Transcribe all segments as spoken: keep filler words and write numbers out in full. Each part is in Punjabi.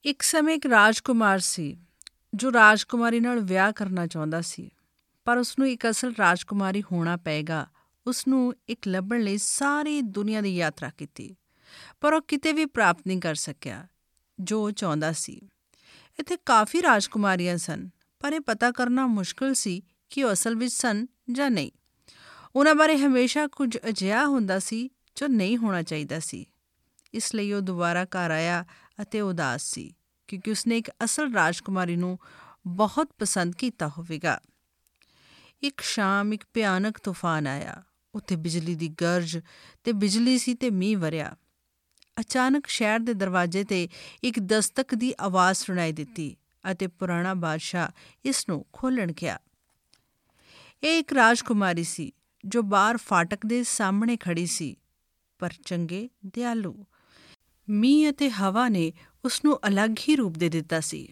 ਇੱਕ ਸਮੇਂ ਇੱਕ ਰਾਜਕੁਮਾਰ ਸੀ ਜੋ ਰਾਜਕੁਮਾਰੀ ਨਾਲ ਵਿਆਹ ਕਰਨਾ ਚਾਹੁੰਦਾ ਸੀ, ਪਰ ਉਸਨੂੰ ਇੱਕ ਅਸਲ ਰਾਜਕੁਮਾਰੀ ਹੋਣਾ ਪਏਗਾ। ਉਸਨੂੰ ਇੱਕ ਲੱਭਣ ਲਈ ਸਾਰੀ ਦੁਨੀਆ ਦੀ ਯਾਤਰਾ ਕੀਤੀ, ਪਰ ਉਹ ਕਿਤੇ ਵੀ ਪ੍ਰਾਪਤ ਨਹੀਂ ਕਰ ਸਕਿਆ ਜੋ ਉਹ ਚਾਹੁੰਦਾ ਸੀ। ਇੱਥੇ ਕਾਫੀ ਰਾਜਕੁਮਾਰੀਆਂ ਸਨ, ਪਰ ਇਹ ਪਤਾ ਕਰਨਾ ਮੁਸ਼ਕਿਲ ਸੀ ਕਿ ਉਹ ਅਸਲ ਵਿੱਚ ਸਨ ਜਾਂ ਨਹੀਂ। ਉਹਨਾਂ ਬਾਰੇ ਹਮੇਸ਼ਾ ਕੁਝ ਅਜਿਹਾ ਹੁੰਦਾ ਸੀ ਜੋ ਨਹੀਂ ਹੋਣਾ ਚਾਹੀਦਾ ਸੀ। ਇਸ ਲਈ ਉਹ ਦੁਬਾਰਾ ਘਰ ਆਇਆ ਅਤੇ ਉਦਾਸ ਸੀ, ਕਿਉਂਕਿ ਉਸਨੇ ਇੱਕ ਅਸਲ ਰਾਜਕੁਮਾਰੀ ਨੂੰ ਬਹੁਤ ਪਸੰਦ ਕੀਤਾ ਹੋਵੇਗਾ। ਇੱਕ ਸ਼ਾਮ ਇੱਕ ਭਿਆਨਕ ਤੂਫਾਨ ਆਇਆ। ਉੱਥੇ ਬਿਜਲੀ ਦੀ ਗਰਜ ਤੇ ਬਿਜਲੀ ਸੀ ਤੇ ਮੀਂਹ ਵਰਿਆ। ਅਚਾਨਕ ਸ਼ਹਿਰ ਦੇ ਦਰਵਾਜ਼ੇ 'ਤੇ ਇੱਕ ਦਸਤਕ ਦੀ ਆਵਾਜ਼ ਸੁਣਾਈ ਦਿੱਤੀ ਅਤੇ ਪੁਰਾਣਾ ਬਾਦਸ਼ਾਹ ਇਸ ਨੂੰ ਖੋਲ੍ਹਣ ਗਿਆ। ਇਹ ਇੱਕ ਰਾਜਕੁਮਾਰੀ ਸੀ ਜੋ ਬਾਹਰ ਫਾਟਕ ਦੇ ਸਾਹਮਣੇ ਖੜ੍ਹੀ ਸੀ, ਪਰ ਚੰਗੇ ਦਿਆਲੂ। ਮੀਂਹ ਅਤੇ ਹਵਾ ਨੇ ਉਸਨੂੰ ਅਲੱਗ ਹੀ ਰੂਪ ਦੇ ਦਿੱਤਾ ਸੀ।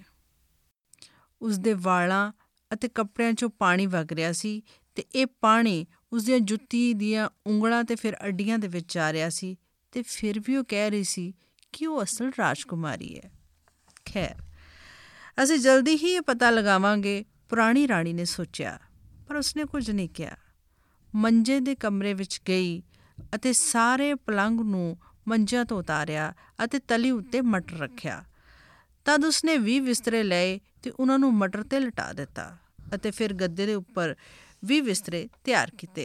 ਉਸਦੇ ਵਾਲਾਂ ਅਤੇ ਕੱਪੜਿਆਂ 'ਚੋਂ ਪਾਣੀ ਵਗ ਰਿਹਾ ਸੀ ਤੇ ਇਹ ਪਾਣੀ ਉਸਦੀਆਂ ਜੁੱਤੀ ਦੀਆਂ ਉਂਗਲਾਂ ਤੇ ਫਿਰ ਅੱਡੀਆਂ ਦੇ ਵਿੱਚ ਜਾ ਰਿਹਾ ਸੀ, ਤੇ ਫਿਰ ਵੀ ਉਹ ਕਹਿ ਰਹੀ ਸੀ ਕਿ ਉਹ ਅਸਲ ਰਾਜਕੁਮਾਰੀ ਹੈ। ਖੈਰ, ਅਸੀਂ ਜਲਦੀ ਹੀ ਇਹ ਪਤਾ ਲਗਾਵਾਂਗੇ, ਪੁਰਾਣੀ ਰਾਣੀ ਨੇ ਸੋਚਿਆ, ਪਰ ਉਸਨੇ ਕੁਝ ਨਹੀਂ ਕਿਹਾ। ਮੰਜੇ ਦੇ ਕਮਰੇ ਵਿੱਚ ਗਈ ਅਤੇ ਸਾਰੇ ਪਲੰਘ ਨੂੰ ਮੰਜਿਆਂ ਤੋਂ ਉਤਾਰਿਆ ਅਤੇ ਤਲੀ ਉੱਤੇ ਮਟਰ ਰੱਖਿਆ। ਤਦ ਉਸਨੇ ਵੀਹ ਬਿਸਤਰੇ ਲਏ ਤੇ ਉਹਨਾਂ ਨੂੰ ਮਟਰ 'ਤੇ ਲਿਟਾ ਦਿੱਤਾ ਅਤੇ ਫਿਰ ਗੱਦੇ ਦੇ ਉੱਪਰ ਵੀਹ ਬਿਸਤਰੇ ਤਿਆਰ ਕੀਤੇ।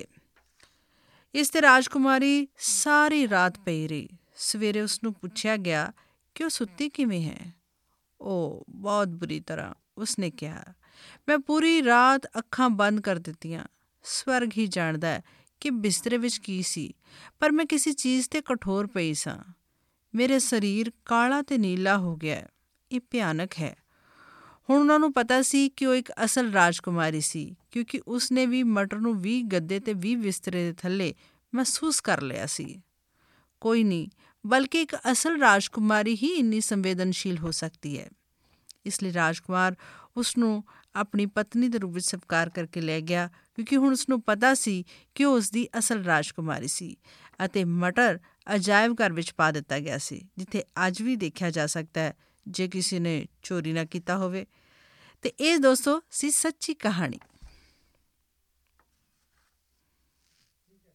ਇਸ 'ਤੇ ਰਾਜਕੁਮਾਰੀ ਸਾਰੀ ਰਾਤ ਪਈ ਰਹੀ। ਸਵੇਰੇ ਉਸਨੂੰ ਪੁੱਛਿਆ ਗਿਆ ਕਿ ਉਹ ਸੁੱਤੀ ਕਿਵੇਂ ਹੈ। ਉਹ ਬਹੁਤ ਬੁਰੀ ਤਰ੍ਹਾਂ, ਉਸਨੇ ਕਿਹਾ। ਮੈਂ ਪੂਰੀ ਰਾਤ ਅੱਖਾਂ ਬੰਦ ਕਰ ਦਿੱਤੀਆਂ। ਸਵਰਗ ਹੀ ਜਾਣਦਾ ਹੈ ਕਿ ਬਿਸਤਰੇ ਵਿੱਚ ਕੀ ਸੀ, ਪਰ ਮੈਂ ਕਿਸੇ ਚੀਜ਼ 'ਤੇ ਕਠੋਰ ਪਈ ਸਾਂ। ਮੇਰੇ ਸਰੀਰ ਕਾਲਾ ਤੇ ਨੀਲਾ ਹੋ ਗਿਆ। ਇਹ ਭਿਆਨਕ ਹੈ। ਹੁਣ ਉਹਨਾਂ ਨੂੰ ਪਤਾ ਸੀ ਕਿ ਉਹ ਇੱਕ ਅਸਲ ਰਾਜਕੁਮਾਰੀ ਸੀ, ਕਿਉਂਕਿ ਉਸਨੇ ਵੀ ਮਟਰ ਨੂੰ ਵੀਹ ਗੱਦੇ ਤੇ ਵੀਹ ਬਿਸਤਰੇ ਦੇ ਥੱਲੇ ਮਹਿਸੂਸ ਕਰ ਲਿਆ ਸੀ। ਕੋਈ ਨਹੀਂ, ਬਲਕਿ ਇੱਕ ਅਸਲ ਰਾਜਕੁਮਾਰੀ ਹੀ ਇੰਨੀ ਸੰਵੇਦਨਸ਼ੀਲ ਹੋ ਸਕਦੀ ਹੈ। ਇਸ ਲਈ ਰਾਜਕੁਮਾਰ ਉਸਨੂੰ ਆਪਣੀ ਪਤਨੀ ਦੇ ਰੂਪ ਵਿੱਚ ਸਵੀਕਾਰ ਕਰਕੇ ਲੈ ਗਿਆ, ਕਿਉਂਕਿ ਹੁਣ ਉਸਨੂੰ ਪਤਾ ਸੀ ਕਿ ਉਹ ਉਸਦੀ ਅਸਲ ਰਾਜਕੁਮਾਰੀ ਸੀ। ਅਤੇ ਮਟਰ ਅਜਾਇਬ ਘਰ ਵਿੱਚ ਪਾ ਦਿੱਤਾ ਗਿਆ ਸੀ, ਜਿੱਥੇ ਅੱਜ ਵੀ ਦੇਖਿਆ ਜਾ ਸਕਦਾ ਹੈ ਜੇ ਕਿਸੇ ਨੇ ਚੋਰੀ ਨਾ ਕੀਤਾ ਹੋਵੇ। ਅਤੇ ਇਹ ਦੋਸਤੋ ਸੀ ਸੱਚੀ ਕਹਾਣੀ।